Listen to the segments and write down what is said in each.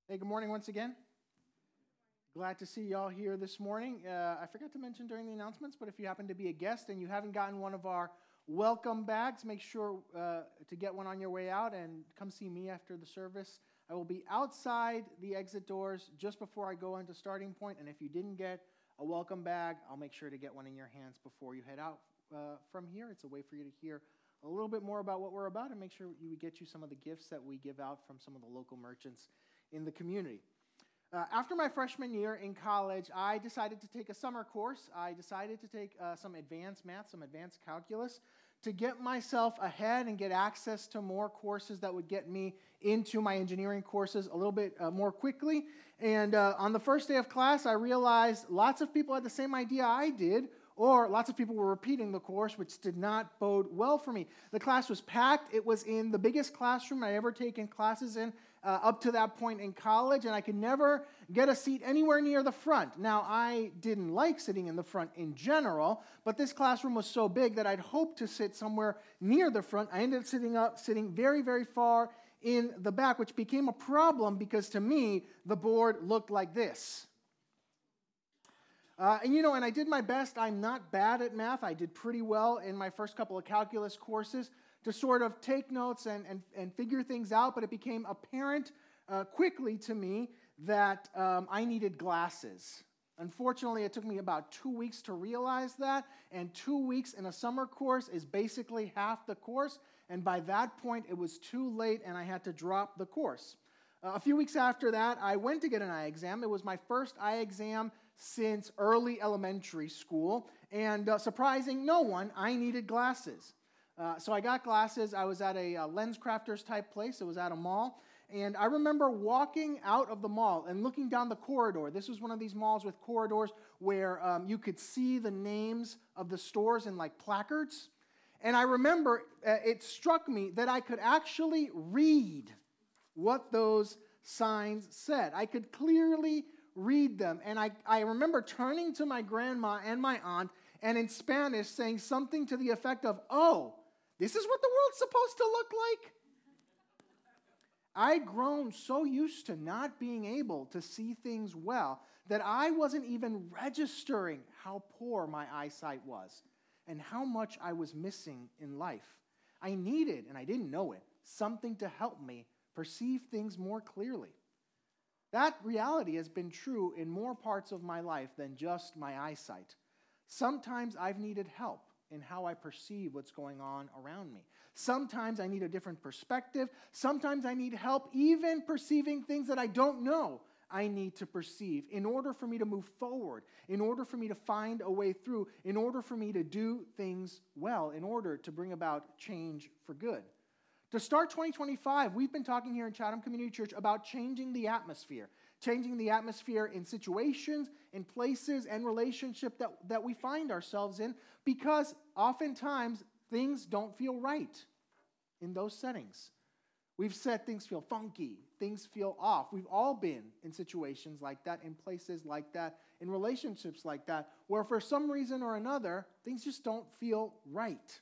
Hey, good morning once again. Glad to see y'all here this morning. I forgot to mention during the announcements, but if you happen to be a guest and you haven't gotten one of our welcome bags, make sure to get one on your way out and come see me after the service. I will be outside the exit doors just before I go into starting point, and if you didn't get a welcome bag, I'll make sure to get one in your hands before you head out from here. It's a way for you to hear a little bit more about what we're about and make sure we get you some of the gifts that we give out from some of the local merchants in the community. After my freshman year in college, I decided to take a summer course. I decided to take some advanced math, some advanced calculus, to get myself ahead and get access to more courses that would get me into my engineering courses a little bit more quickly. And on the first day of class, I realized lots of people had the same idea I did, or lots of people were repeating the course, which did not bode well for me. The class was packed. It was in the biggest classroom I ever taken classes in up to that point in college, and I could never get a seat anywhere near the front. Now, I didn't like sitting in the front in general, but this classroom was so big that I'd hoped to sit somewhere near the front. I ended up sitting very, very far in the back, which became a problem because to me, the board looked like this. And I did my best. I'm not bad at math. I did pretty well in my first couple of calculus courses to sort of take notes and figure things out, but it became apparent quickly to me that I needed glasses. Unfortunately, it took me about 2 weeks to realize that, and 2 weeks in a summer course is basically half the course, and by that point, it was too late, and I had to drop the course. A few weeks after that, I went to get an eye exam. It was my first eye exam since early elementary school, and surprising no one, I needed glasses. So I got glasses. I was at a LensCrafters type place. It was at a mall, and I remember walking out of the mall and looking down the corridor. This was one of these malls with corridors where you could see the names of the stores in like placards, and I remember it struck me that I could actually read what those signs said. I could clearly read them. And I remember turning to my grandma and my aunt and in Spanish saying something to the effect of, "Oh, this is what the world's supposed to look like?" I'd grown so used to not being able to see things well that I wasn't even registering how poor my eyesight was and how much I was missing in life. I needed, and I didn't know it, something to help me perceive things more clearly. That reality has been true in more parts of my life than just my eyesight. Sometimes I've needed help in how I perceive what's going on around me. Sometimes I need a different perspective. Sometimes I need help even perceiving things that I don't know I need to perceive in order for me to move forward, in order for me to find a way through, in order for me to do things well, in order to bring about change for good. To start 2025, we've been talking here in Chatham Community Church about changing the atmosphere in situations, in places, and relationships that we find ourselves in, because oftentimes things don't feel right in those settings. We've said things feel funky, things feel off. We've all been in situations like that, in places like that, in relationships like that, where for some reason or another, things just don't feel right.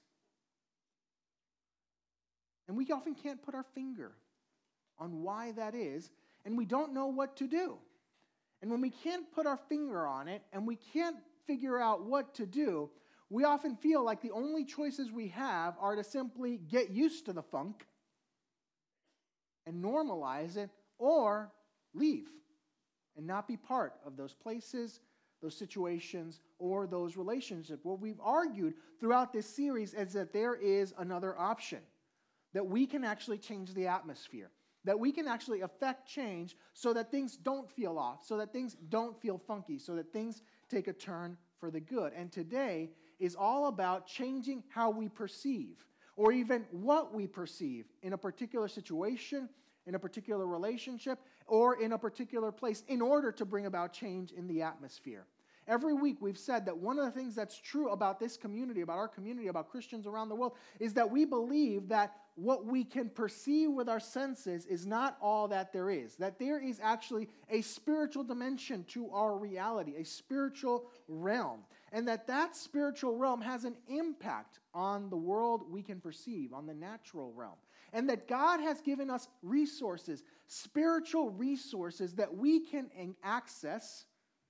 And we often can't put our finger on why that is, and we don't know what to do. And when we can't put our finger on it, and we can't figure out what to do, we often feel like the only choices we have are to simply get used to the funk and normalize it, or leave and not be part of those places, those situations, or those relationships. What we've argued throughout this series is that there is another option, that we can actually change the atmosphere, that we can actually affect change so that things don't feel off, so that things don't feel funky, so that things take a turn for the good. And today is all about changing how we perceive, or even what we perceive in a particular situation, in a particular relationship, or in a particular place in order to bring about change in the atmosphere. Every week we've said that one of the things that's true about this community, about our community, about Christians around the world, is that we believe that what we can perceive with our senses is not all that there is. That there is actually a spiritual dimension to our reality, a spiritual realm. And that spiritual realm has an impact on the world we can perceive, on the natural realm. and that God has given us resources, spiritual resources that we can access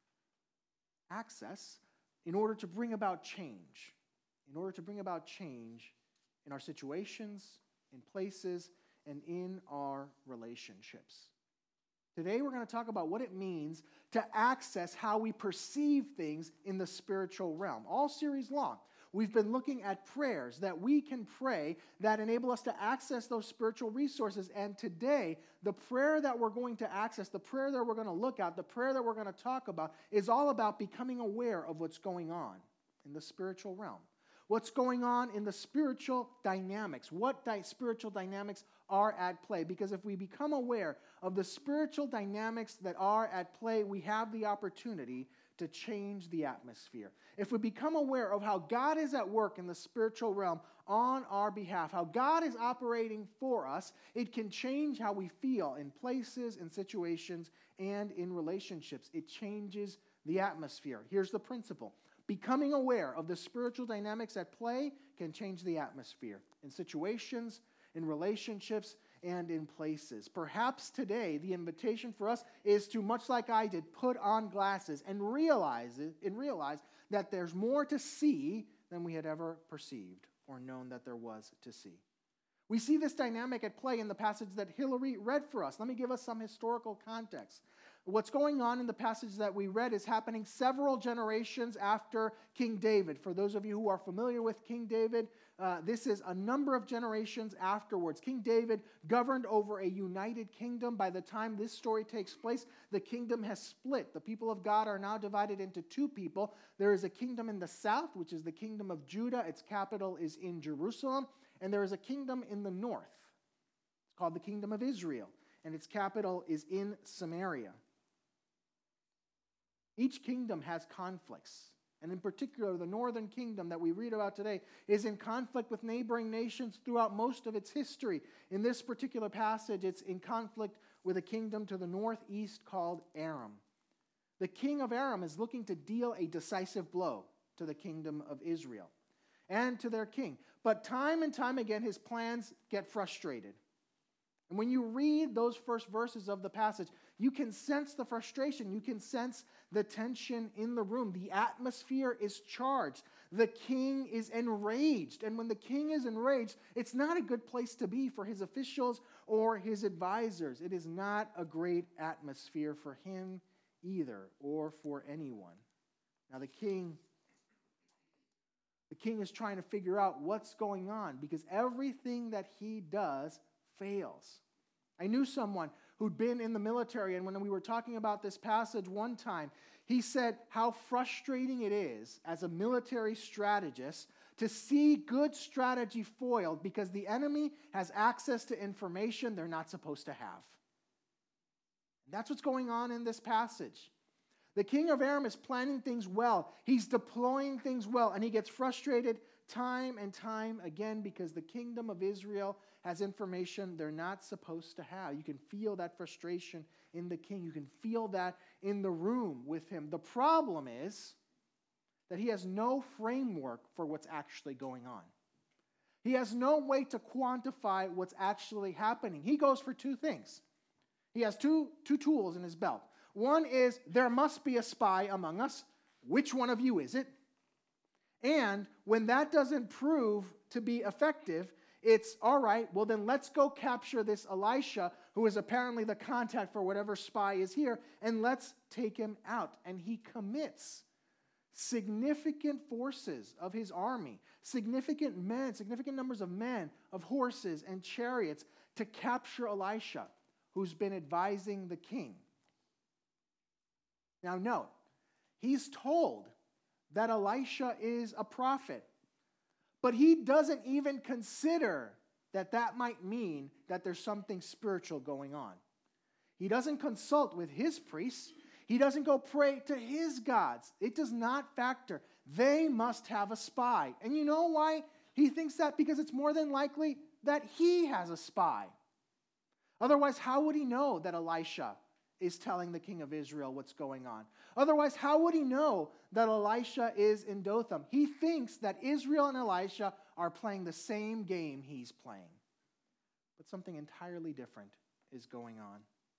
in order to bring about change, in our situations, in places, and in our relationships. Today we're going to talk about what it means to access how we perceive things in the spiritual realm. All series long, we've been looking at prayers that we can pray that enable us to access those spiritual resources. And today, the prayer that we're going to access, the prayer that we're going to look at, the prayer that we're going to talk about is all about becoming aware of what's going on in the spiritual realm. What's going on in the spiritual dynamics? What spiritual dynamics are at play? Because if we become aware of the spiritual dynamics that are at play, we have the opportunity to change the atmosphere. If we become aware of how God is at work in the spiritual realm on our behalf, how God is operating for us, it can change how we feel in places, in situations, and in relationships. It changes the atmosphere. Here's the principle. Becoming aware of the spiritual dynamics at play can change the atmosphere in situations, in relationships, and in places. Perhaps today the invitation for us is to, much like I did, put on glasses and realize that there's more to see than we had ever perceived or known that there was to see. We see this dynamic at play in the passage that Hillary read for us. Let me give us some historical context. What's going on in the passage that we read is happening several generations after King David. For those of you who are familiar with King David, this is a number of generations afterwards. King David governed over a united kingdom. By the time this story takes place, the kingdom has split. The people of God are now divided into two people. There is a kingdom in the south, which is the kingdom of Judah. Its capital is in Jerusalem. And there is a kingdom in the north. It's called the kingdom of Israel. And its capital is in Samaria. Each kingdom has conflicts, and in particular, the northern kingdom that we read about today is in conflict with neighboring nations throughout most of its history. In this particular passage, it's in conflict with a kingdom to the northeast called Aram. The king of Aram is looking to deal a decisive blow to the kingdom of Israel and to their king. But time and time again, his plans get frustrated. And when you read those first verses of the passage, you can sense the frustration. You can sense the tension in the room. The atmosphere is charged. The king is enraged. And when the king is enraged, it's not a good place to be for his officials or his advisors. It is not a great atmosphere for him either, or for anyone. Now the king is trying to figure out what's going on because everything that he does fails. I knew someone who'd been in the military, and when we were talking about this passage one time, he said how frustrating it is as a military strategist to see good strategy foiled because the enemy has access to information they're not supposed to have. And that's what's going on in this passage. The king of Aram is planning things well. He's deploying things well, and he gets frustrated time and time again because the kingdom of Israel has information they're not supposed to have. You can feel that frustration in the king. You can feel that in the room with him. The problem is that he has no framework for what's actually going on. He has no way to quantify what's actually happening. He goes for two things. He has two tools in his belt. One is, there must be a spy among us. Which one of you is it? And when that doesn't prove to be effective, it's, all right, well then let's go capture this Elisha, who is apparently the contact for whatever spy is here, and let's take him out. And he commits significant forces of his army, significant numbers of men, of horses and chariots to capture Elisha, who's been advising the king. Now note, he's told that Elisha is a prophet, but he doesn't even consider that that might mean that there's something spiritual going on. He doesn't consult with his priests. He doesn't go pray to his gods. It does not factor. They must have a spy. And you know why he thinks that? Because it's more than likely that he has a spy. Otherwise, how would he know that Elisha is telling the king of Israel what's going on? Otherwise, how would he know that Elisha is in Dothan? He thinks that Israel and Elisha are playing the same game he's playing. But something entirely different is going on.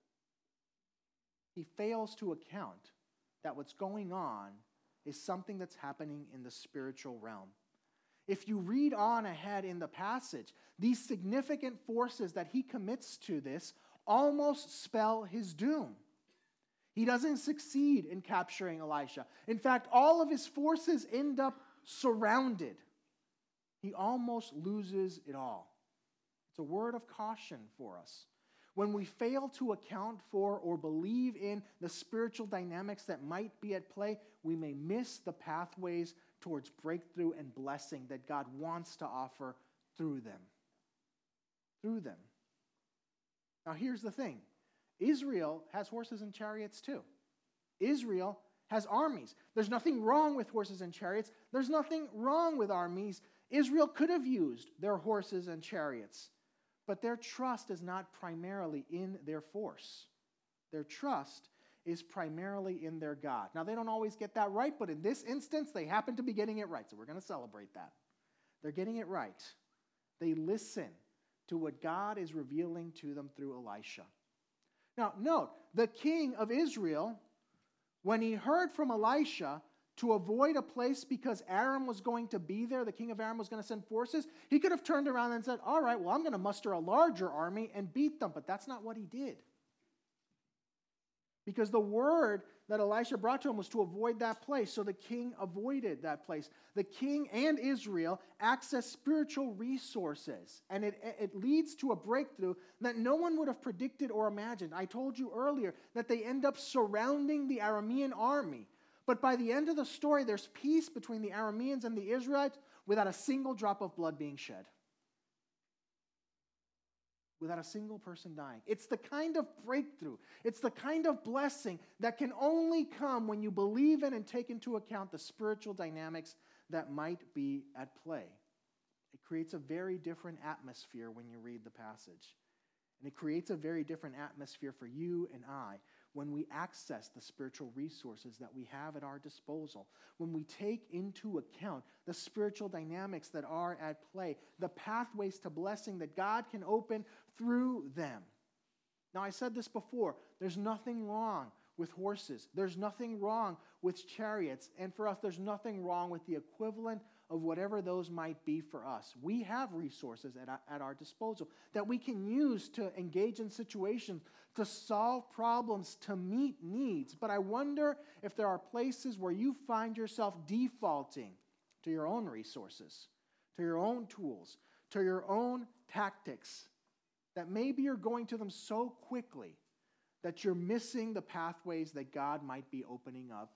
He fails to account that what's going on is something that's happening in the spiritual realm. If you read on ahead in the passage, these significant forces that he commits to this almost spell his doom. He doesn't succeed in capturing Elisha. In fact, all of his forces end up surrounded. He almost loses it all. It's a word of caution for us. When we fail to account for or believe in the spiritual dynamics that might be at play, we may miss the pathways towards breakthrough and blessing that God wants to offer through them. Through them. Now here's the thing. Israel has horses and chariots too. Israel has armies. There's nothing wrong with horses and chariots. There's nothing wrong with armies. Israel could have used their horses and chariots. But their trust is not primarily in their force. Their trust is primarily in their God. Now, they don't always get that right, but in this instance, they happen to be getting it right. So we're going to celebrate that. They're getting it right. They listen to what God is revealing to them through Elisha. Now, note, the king of Israel, when he heard from Elisha to avoid a place because Aram was going to be there, the king of Aram was going to send forces, he could have turned around and said, all right, well, I'm going to muster a larger army and beat them. But that's not what he did. Because the word that Elisha brought to him was to avoid that place. So the king avoided that place. The king and Israel access spiritual resources. And it leads to a breakthrough that no one would have predicted or imagined. I told you earlier that they end up surrounding the Aramean army. But by the end of the story, there's peace between the Arameans and the Israelites without a single drop of blood being shed. Without a single person dying. It's the kind of breakthrough, it's the kind of blessing that can only come when you believe in and take into account the spiritual dynamics that might be at play. It creates a very different atmosphere when you read the passage. And it creates a very different atmosphere for you and I when we access the spiritual resources that we have at our disposal, when we take into account the spiritual dynamics that are at play, the pathways to blessing that God can open through them. Now, I said this before, there's nothing wrong with horses. There's nothing wrong with chariots. And for us, there's nothing wrong with the equivalent of whatever those might be for us. We have resources at our disposal that we can use to engage in situations, to solve problems, to meet needs. But I wonder if there are places where you find yourself defaulting to your own resources, to your own tools, to your own tactics, that maybe you're going to them so quickly that you're missing the pathways that God might be opening up.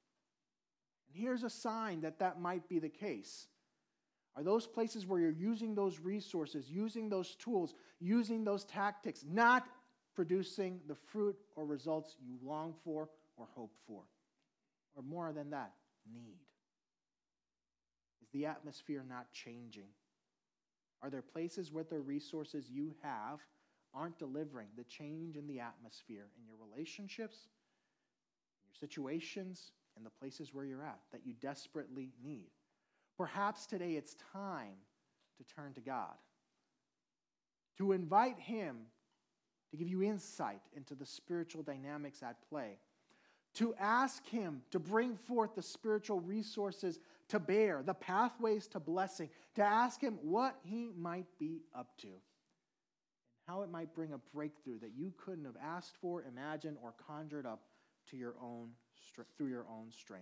And here's a sign that that might be the case. Are those places where you're using those resources, using those tools, using those tactics, not producing the fruit or results you long for or hope for? Or more than that, need? Is the atmosphere not changing? Are there places where the resources you have aren't delivering the change in the atmosphere in your relationships, in your situations, and the places where you're at that you desperately need? Perhaps today it's time to turn to God, to invite Him to give you insight into the spiritual dynamics at play, to ask Him to bring forth the spiritual resources to bear, the pathways to blessing, to ask Him what He might be up to, and how it might bring a breakthrough that you couldn't have asked for, imagined, or conjured up to your own through your own strength.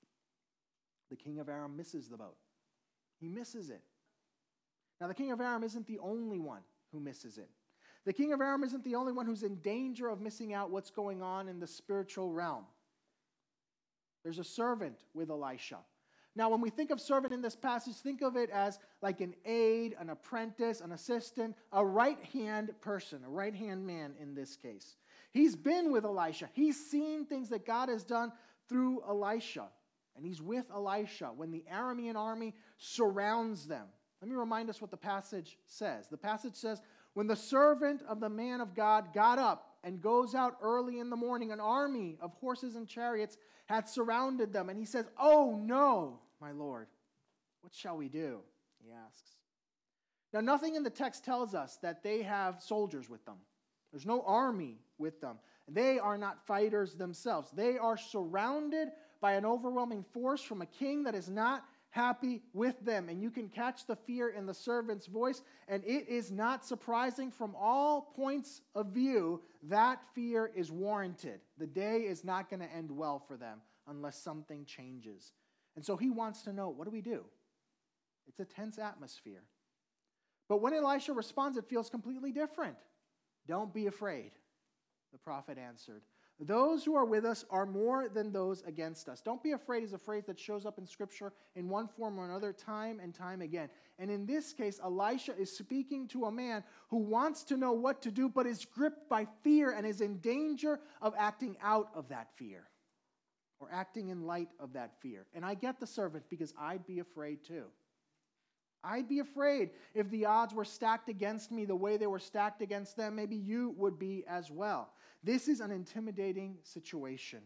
The king of Aram misses the boat. He misses it. Now, the king of Aram isn't the only one who misses it. The king of Aram isn't the only one who's in danger of missing out what's going on in the spiritual realm. There's a servant with Elisha. Now, when we think of servant in this passage, think of it as like an aide, an apprentice, an assistant, a right-hand person, a right-hand man in this case. He's been with Elisha. He's seen things that God has done through Elisha. And he's with Elisha when the Aramean army surrounds them. Let me remind us what the passage says. The passage says, when the servant of the man of God got up and goes out early in the morning, an army of horses and chariots had surrounded them. And he says, "Oh no, my Lord, what shall we do?" he asks. Now, nothing in the text tells us that they have soldiers with them. There's no army with them. They are not fighters themselves. They are surrounded by an overwhelming force from a king that is not happy with them. And you can catch the fear in the servant's voice, and it is not surprising from all points of view that fear is warranted. The day is not going to end well for them unless something changes. And so he wants to know, what do we do? It's a tense atmosphere. But when Elisha responds, it feels completely different. Don't be afraid, the prophet answered. Those who are with us are more than those against us. Don't be afraid is a phrase that shows up in Scripture in one form or another time and time again. And in this case, Elisha is speaking to a man who wants to know what to do, but is gripped by fear and is in danger of acting out of that fear or acting in light of that fear. And I get the servant because I'd be afraid too. I'd be afraid if the odds were stacked against me the way they were stacked against them. Maybe you would be as well. This is an intimidating situation.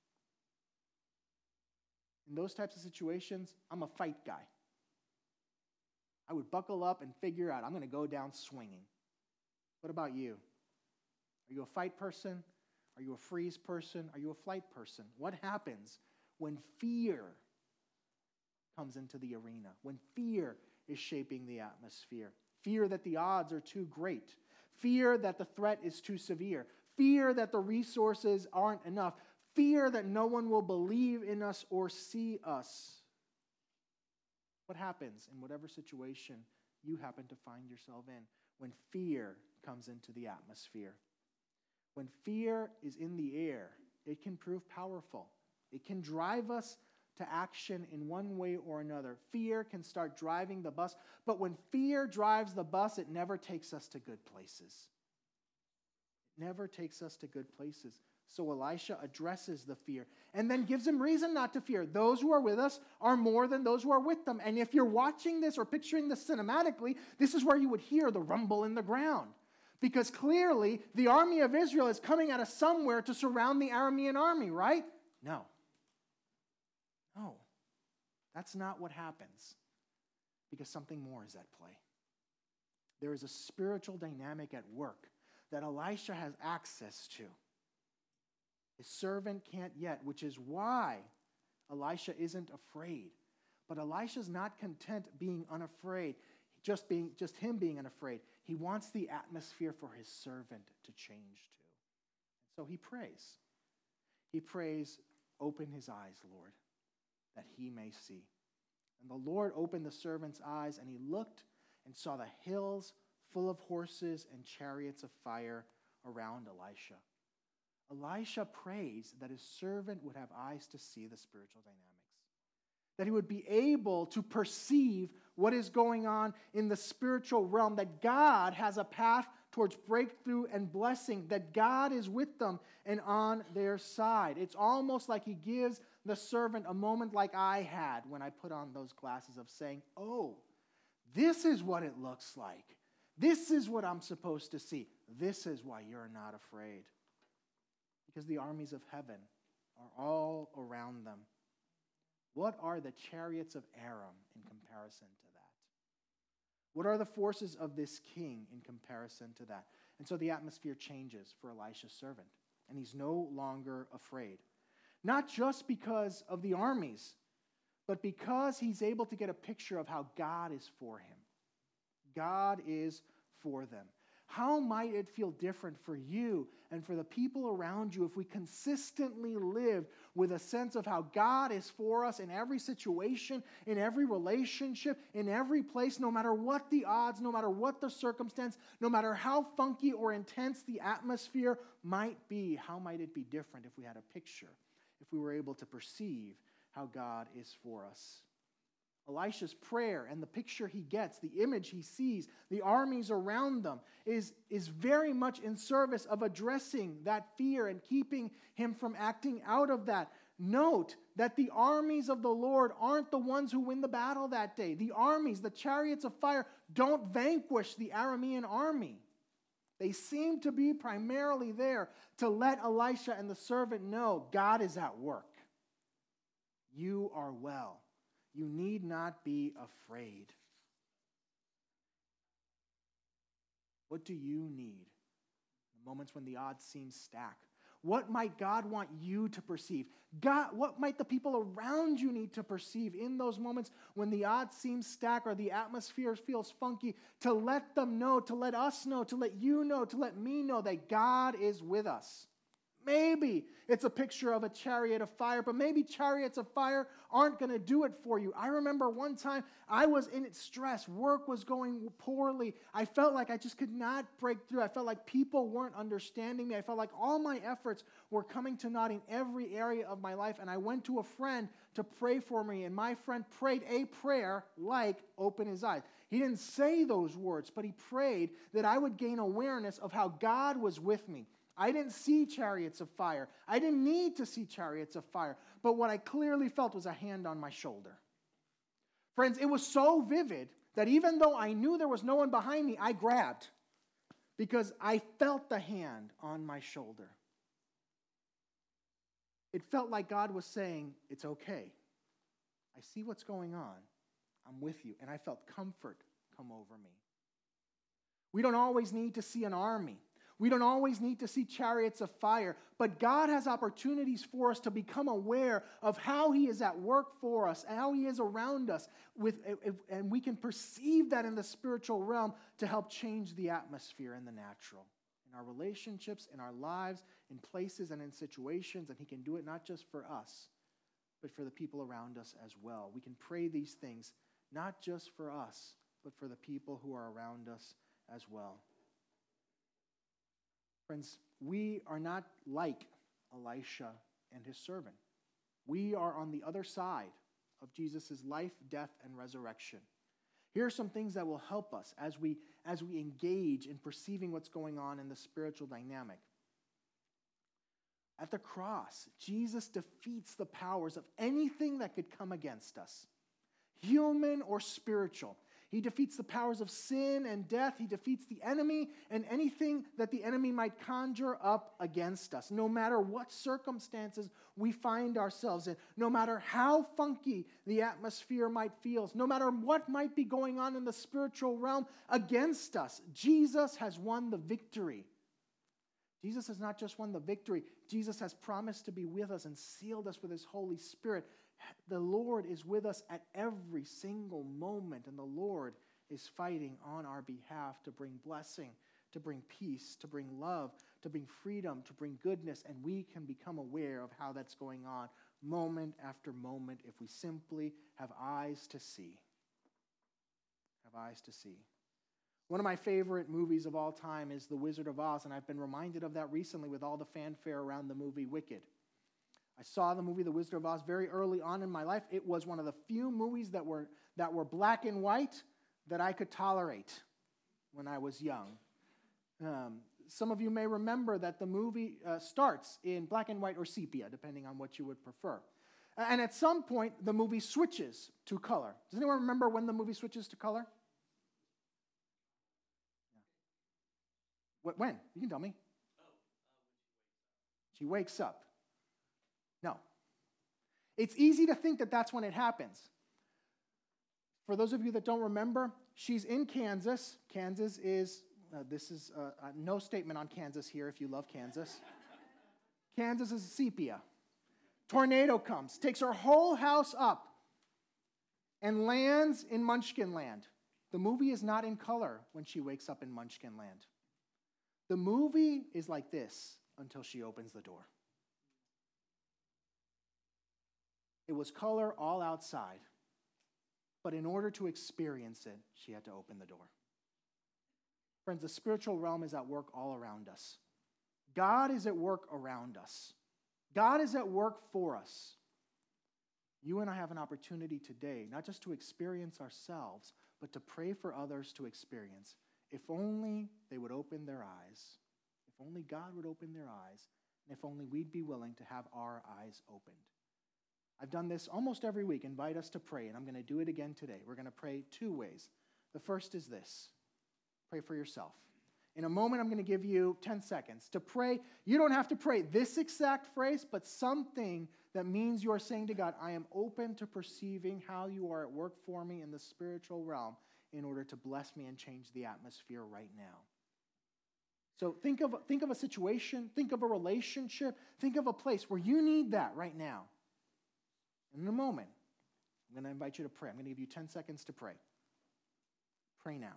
In those types of situations, I'm a fight guy. I would buckle up and figure out, I'm going to go down swinging. What about you? Are you a fight person? Are you a freeze person? Are you a flight person? What happens when fear comes into the arena? When fear is shaping the atmosphere. Fear that the odds are too great. Fear that the threat is too severe. Fear that the resources aren't enough. Fear that no one will believe in us or see us. What happens in whatever situation you happen to find yourself in when fear comes into the atmosphere? When fear is in the air, it can prove powerful. It can drive us to action in one way or another. Fear can start driving the bus, but when fear drives the bus, it never takes us to good places. It never takes us to good places. So Elisha addresses the fear and then gives him reason not to fear. Those who are with us are more than those who are with them. And if you're watching this or picturing this cinematically, this is where you would hear the rumble in the ground. Because clearly, the army of Israel is coming out of somewhere to surround the Aramean army, right? No. No, that's not what happens, because something more is at play. There is a spiritual dynamic at work that Elisha has access to. His servant can't yet, which is why Elisha isn't afraid. But Elisha's not content being unafraid, just him being unafraid. He wants the atmosphere for his servant to change too. So he prays. He prays, open his eyes, Lord, that he may see. And the Lord opened the servant's eyes, and he looked and saw the hills full of horses and chariots of fire around Elisha. Elisha prays that his servant would have eyes to see the spiritual dynamics, that he would be able to perceive what is going on in the spiritual realm, that God has a path towards breakthrough and blessing, that God is with them and on their side. It's almost like he gives the servant a moment like I had when I put on those glasses of saying, oh, this is what it looks like. This is what I'm supposed to see. This is why you're not afraid. Because the armies of heaven are all around them. What are the chariots of Aram in comparison to that? What are the forces of this king in comparison to that? And so the atmosphere changes for Elisha's servant, and he's no longer afraid. Not just because of the armies, but because he's able to get a picture of how God is for him. God is for them. How might it feel different for you and for the people around you if we consistently lived with a sense of how God is for us in every situation, in every relationship, in every place, no matter what the odds, no matter what the circumstance, no matter how funky or intense the atmosphere might be? How might it be different if we had a picture, if we were able to perceive how God is for us? Elisha's prayer and the picture he gets, the image he sees, the armies around them, is very much in service of addressing that fear and keeping him from acting out of that. Note that the armies of the Lord aren't the ones who win the battle that day. The armies, the chariots of fire, don't vanquish the Aramean army. They seem to be primarily there to let Elisha and the servant know God is at work. You are well. You need not be afraid. What do you need? The moments when the odds seem stacked. What might God want you to perceive? What might the people around you need to perceive in those moments when the odds seem stacked or the atmosphere feels funky, to let them know, to let us know, to let you know, to let me know that God is with us? Maybe it's a picture of a chariot of fire, but maybe chariots of fire aren't going to do it for you. I remember one time I was in stress. Work was going poorly. I felt like I just could not break through. I felt like people weren't understanding me. I felt like all my efforts were coming to naught in every area of my life. And I went to a friend to pray for me, and my friend prayed a prayer like open his eyes. He didn't say those words, but he prayed that I would gain awareness of how God was with me. I didn't see chariots of fire. I didn't need to see chariots of fire. But what I clearly felt was a hand on my shoulder. Friends, it was so vivid that even though I knew there was no one behind me, I grabbed because I felt the hand on my shoulder. It felt like God was saying, it's okay. I see what's going on. I'm with you. And I felt comfort come over me. We don't always need to see an army. We don't always need to see chariots of fire, but God has opportunities for us to become aware of how He is at work for us, and how He is around us, and we can perceive that in the spiritual realm to help change the atmosphere in the natural, in our relationships, in our lives, in places and in situations, and He can do it not just for us, but for the people around us as well. We can pray these things not just for us, but for the people who are around us as well. Friends, we are not like Elisha and his servant. We are on the other side of Jesus' life, death, and resurrection. Here are some things that will help us as we engage in perceiving what's going on in the spiritual dynamic. At the cross, Jesus defeats the powers of anything that could come against us, human or spiritual. He defeats the powers of sin and death. He defeats the enemy and anything that the enemy might conjure up against us. No matter what circumstances we find ourselves in, no matter how funky the atmosphere might feel, no matter what might be going on in the spiritual realm against us, Jesus has won the victory. Jesus has not just won the victory. Jesus has promised to be with us and sealed us with His Holy Spirit. The Lord is with us at every single moment, and the Lord is fighting on our behalf to bring blessing, to bring peace, to bring love, to bring freedom, to bring goodness, and we can become aware of how that's going on moment after moment if we simply have eyes to see. Have eyes to see. One of my favorite movies of all time is The Wizard of Oz, and I've been reminded of that recently with all the fanfare around the movie Wicked. I saw the movie The Wizard of Oz very early on in my life. It was one of the few movies that were black and white that I could tolerate when I was young. Some of you may remember that the movie starts in black and white or sepia, depending on what you would prefer. And at some point, the movie switches to color. Does anyone remember when the movie switches to color? When? You can tell me. She wakes up. No. It's easy to think that that's when it happens. For those of you that don't remember, she's in Kansas. Kansas is, this is no statement on Kansas here if you love Kansas. Kansas is sepia. Tornado comes, takes her whole house up, and lands in Munchkin Land. The movie is not in color when she wakes up in Munchkin Land. The movie is like this until she opens the door. It was color all outside, but in order to experience it, she had to open the door. Friends, the spiritual realm is at work all around us. God is at work around us. God is at work for us. You and I have an opportunity today, not just to experience ourselves, but to pray for others to experience. If only they would open their eyes. If only God would open their eyes. And if only we'd be willing to have our eyes opened. I've done this almost every week, invite us to pray, and I'm going to do it again today. We're going to pray two ways. The first is this. Pray for yourself. In a moment, I'm going to give you 10 seconds to pray. You don't have to pray this exact phrase, but something that means you are saying to God, I am open to perceiving how you are at work for me in the spiritual realm in order to bless me and change the atmosphere right now. So think of a situation, think of a relationship, think of a place where you need that right now. And in a moment, I'm going to invite you to pray. I'm going to give you 10 seconds to pray. Pray now.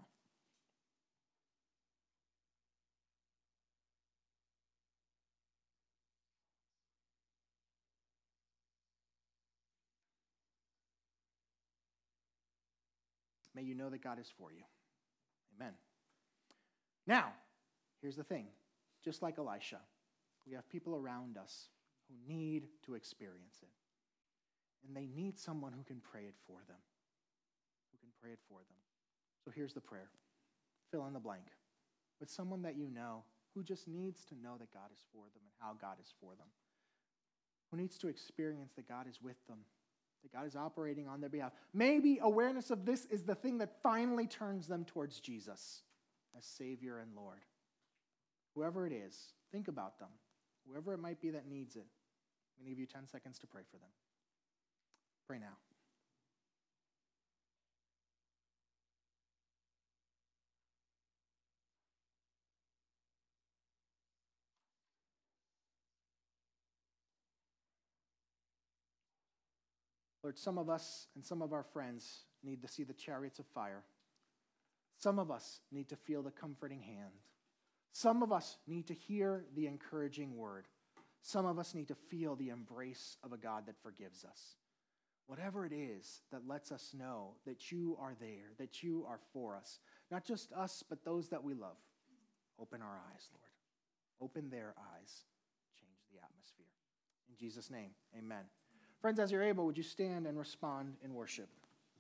May you know that God is for you. Amen. Now, here's the thing. Just like Elisha, we have people around us who need to experience it. And they need someone who can pray it for them. So here's the prayer. Fill in the blank. With someone that you know who just needs to know that God is for them and how God is for them. Who needs to experience that God is with them, that God is operating on their behalf. Maybe awareness of this is the thing that finally turns them towards Jesus as Savior and Lord. Whoever it is, think about them. Whoever it might be that needs it. I'm going to give you 10 seconds to pray for them. Pray now. Lord, some of us and some of our friends need to see the chariots of fire. Some of us need to feel the comforting hand. Some of us need to hear the encouraging word. Some of us need to feel the embrace of a God that forgives us. Whatever it is that lets us know that you are there, that you are for us. Not just us, but those that we love. Open our eyes, Lord. Open their eyes. Change the atmosphere. In Jesus' name, amen. Friends, as you're able, would you stand and respond in worship?